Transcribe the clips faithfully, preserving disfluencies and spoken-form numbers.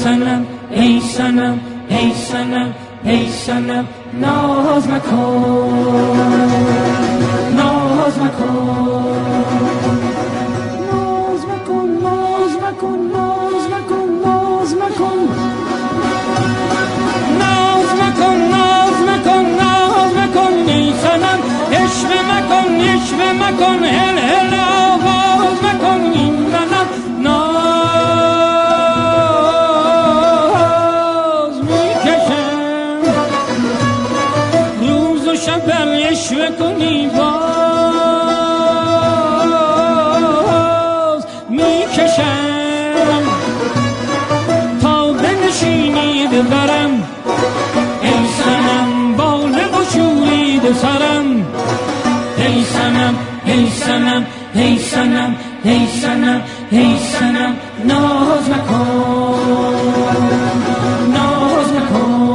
صنم ای صنم ای صنم ای صنم ناز مکن ناز مکن ناز مکن ناز مکن ناز مکن ناز مکن ناز مکن ناز مکن ناز مکن ای صنم عشق مکن عشق مکن هل هل آواز مکن این صنم ناز میکشم روز و شب بر عشق کنی باز میکشم تا بنشینی ببرم ای صنم باله و شورید سرم ای صنم ای صنم ای صنم ای صنم ای صنم ناز مکن ناز مکن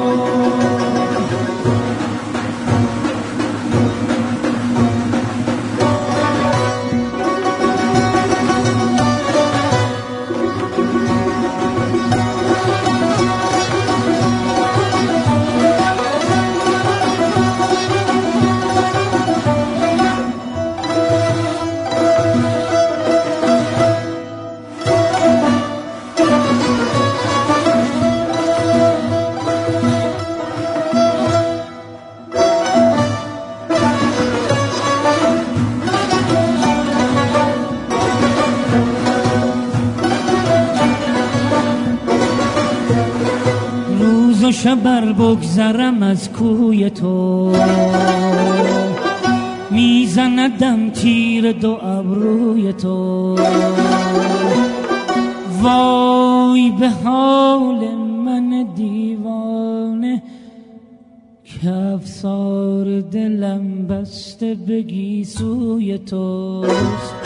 روز و شب بر بگذرم از کوی تو میزندم تیر دو ابروی تو وای به حال من دیوانه که افسار دلم بسته به گیسوی توست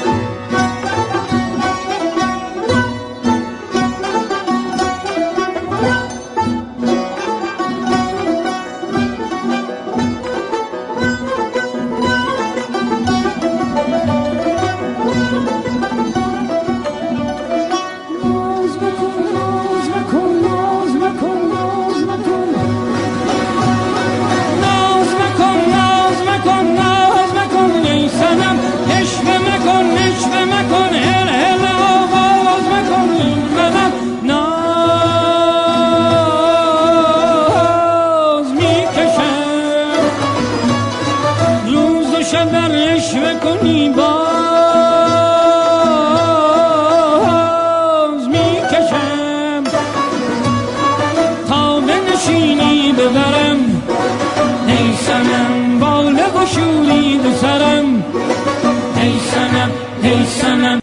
بر عشق کنی باز میکشم تا بنشینی ببرم ای صنم باله و شورید سرم ای صنم ای صنم